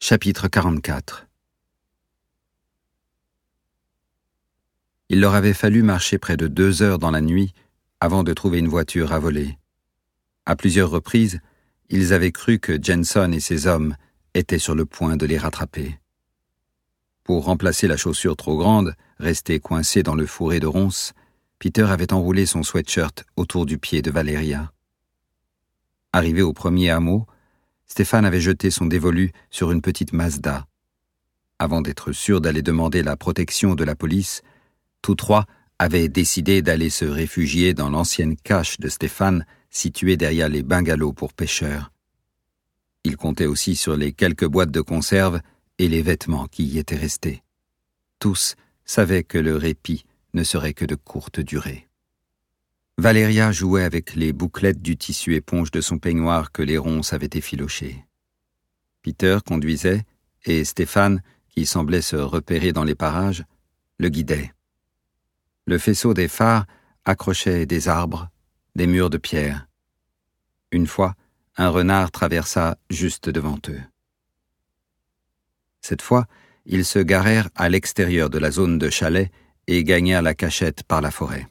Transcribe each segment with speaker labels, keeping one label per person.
Speaker 1: Chapitre 44. Il leur avait fallu marcher près de 2 heures dans la nuit avant de trouver une voiture à voler. À plusieurs reprises, ils avaient cru que Jenson et ses hommes étaient sur le point de les rattraper. Pour remplacer la chaussure trop grande, restée coincée dans le fourré de ronces, Peter avait enroulé son sweatshirt autour du pied de Valeria. Arrivé au premier hameau, Stéphane avait jeté son dévolu sur une petite Mazda. Avant d'être sûr d'aller demander la protection de la police, tous trois avaient décidé d'aller se réfugier dans l'ancienne cache de Stéphane, située derrière les bungalows pour pêcheurs. Ils comptaient aussi sur les quelques boîtes de conserve et les vêtements qui y étaient restés. Tous savaient que le répit ne serait que de courte durée. Valeria jouait avec les bouclettes du tissu éponge de son peignoir que les ronces avaient effiloché. Peter conduisait, et Stéphane, qui semblait se repérer dans les parages, le guidait. Le faisceau des phares accrochait des arbres, des murs de pierre. Une fois, un renard traversa juste devant eux. Cette fois, ils se garèrent à l'extérieur de la zone de chalet et gagnèrent la cachette par la forêt.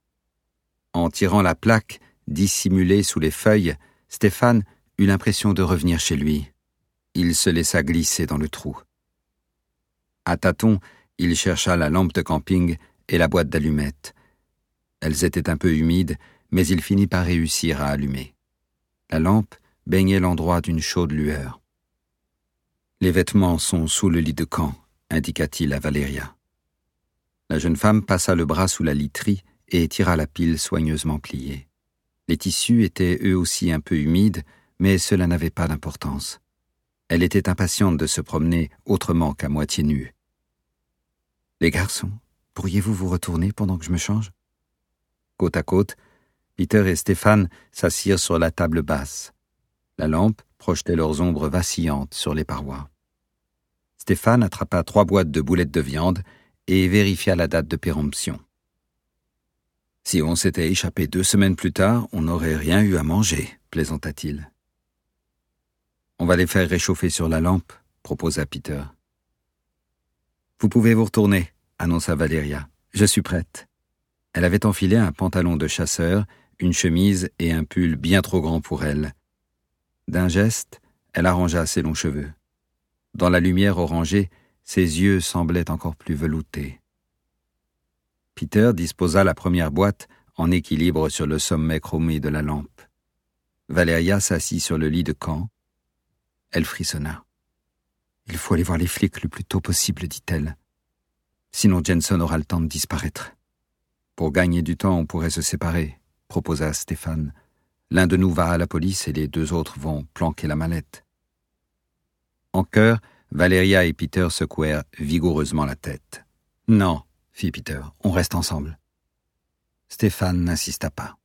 Speaker 1: En tirant la plaque dissimulée sous les feuilles, Stéphane eut l'impression de revenir chez lui. Il se laissa glisser dans le trou. À tâtons, il chercha la lampe de camping et la boîte d'allumettes. Elles étaient un peu humides, mais il finit par réussir à allumer. La lampe baignait l'endroit d'une chaude lueur. « Les vêtements sont sous le lit de camp », indiqua-t-il à Valeria. La jeune femme passa le bras sous la literie et tira la pile soigneusement pliée. Les tissus étaient eux aussi un peu humides, mais cela n'avait pas d'importance. Elle était impatiente de se promener autrement qu'à moitié nue. « Les garçons, pourriez-vous vous retourner pendant que je me change ?» Côte à côte, Peter et Stéphane s'assirent sur la table basse. La lampe projetait leurs ombres vacillantes sur les parois. Stéphane attrapa 3 boîtes de boulettes de viande et vérifia la date de péremption. « Si on s'était échappé 2 semaines plus tard, on n'aurait rien eu à manger, » plaisanta-t-il. « On va les faire réchauffer sur la lampe, » proposa Peter. « Vous pouvez vous retourner, » annonça Valeria. « Je suis prête. » Elle avait enfilé un pantalon de chasseur, une chemise et un pull bien trop grand pour elle. D'un geste, elle arrangea ses longs cheveux. Dans la lumière orangée, ses yeux semblaient encore plus veloutés. Peter disposa la première boîte en équilibre sur le sommet chromé de la lampe. Valeria s'assit sur le lit de camp. Elle frissonna. « Il faut aller voir les flics le plus tôt possible, dit-elle. Sinon Jenson aura le temps de disparaître. » « Pour gagner du temps, on pourrait se séparer, » proposa Stéphane. « L'un de nous va à la police et les 2 autres vont planquer la mallette. » En chœur, Valeria et Peter secouèrent vigoureusement la tête. « Non, » fit Peter, « on reste ensemble. » Stéphane n'insista pas.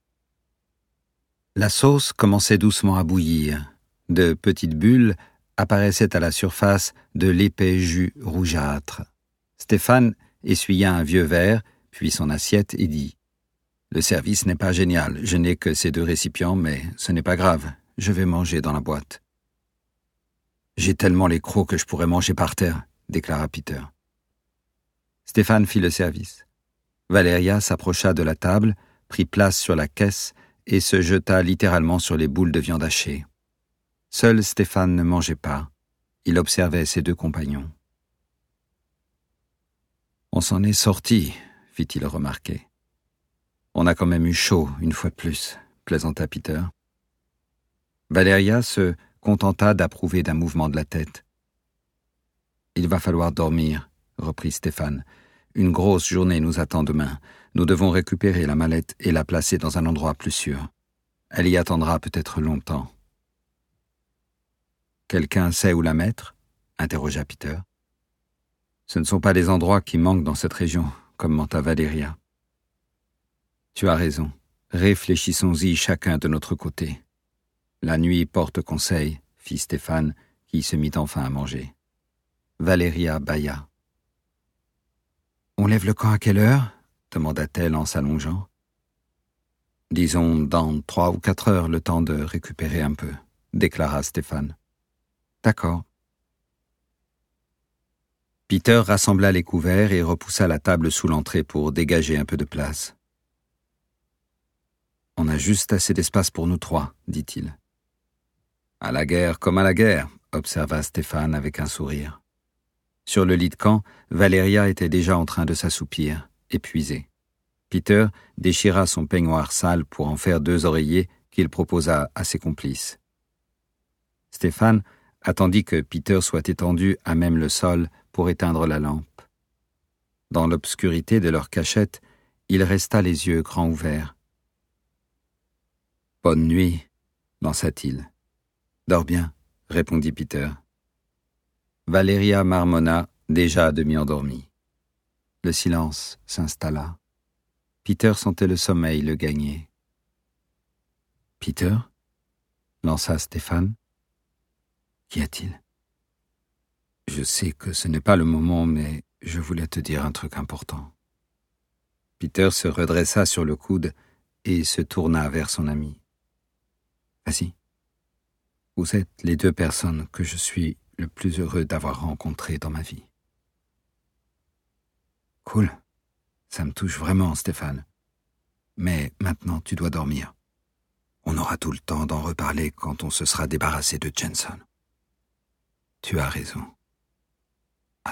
Speaker 1: La sauce commençait doucement à bouillir. De petites bulles apparaissaient à la surface de l'épais jus rougeâtre. Stéphane essuya un vieux verre, puis son assiette, et dit « Le service n'est pas génial, je n'ai que ces 2 récipients, mais ce n'est pas grave, je vais manger dans la boîte. »« J'ai tellement les crocs que je pourrais manger par terre, » déclara Peter. Stéphane fit le service. Valeria s'approcha de la table, prit place sur la caisse et se jeta littéralement sur les boules de viande hachée. Seul Stéphane ne mangeait pas. Il observait ses 2 compagnons. « On s'en est sorti, » fit-il remarquer. « On a quand même eu chaud, une fois de plus, » plaisanta Peter. Valeria se contenta d'approuver d'un mouvement de la tête. « Il va falloir dormir, » reprit Stéphane. « Une grosse journée nous attend demain. Nous devons récupérer la mallette et la placer dans un endroit plus sûr. Elle y attendra peut-être longtemps. »« Quelqu'un sait où la mettre ?» interrogea Peter. « Ce ne sont pas les endroits qui manquent dans cette région, » commenta Valeria. « Tu as raison. Réfléchissons-y chacun de notre côté. » « La nuit porte conseil, » fit Stéphane, qui se mit enfin à manger. Valeria bâilla. « On lève le camp à quelle heure ?» demanda-t-elle en s'allongeant. « Disons dans 3 ou 4 heures, le temps de récupérer un peu, » déclara Stéphane. « D'accord. Peter rassembla les couverts et repoussa la table sous l'entrée pour dégager un peu de place. « On a juste assez d'espace pour nous trois, dit-il. »« À la guerre comme à la guerre, » observa Stéphane avec un sourire. Sur le lit de camp, Valéria était déjà en train de s'assoupir, épuisée. Peter déchira son peignoir sale pour en faire 2 oreillers qu'il proposa à ses complices. Stéphane attendit que Peter soit étendu à même le sol pour éteindre la lampe. Dans l'obscurité de leur cachette, il resta les yeux grands ouverts. « Bonne nuit, » lança-t-il. « Dors bien, » répondit Peter. Valéria marmonna, déjà à demi endormie. Le silence s'installa. Peter sentait le sommeil le gagner. « Peter ?» lança Stéphane. « Qu'y a-t-il ? » « Je sais que ce n'est pas le moment, mais je voulais te dire un truc important. » Peter se redressa sur le coude et se tourna vers son ami. « Vas-y. Vous êtes les 2 personnes que je suis le plus heureux d'avoir rencontrées dans ma vie. » « Cool. Ça me touche vraiment, Stéphane. Mais maintenant, tu dois dormir. On aura tout le temps d'en reparler quand on se sera débarrassé de Jensen. » « Tu as raison. À demain. »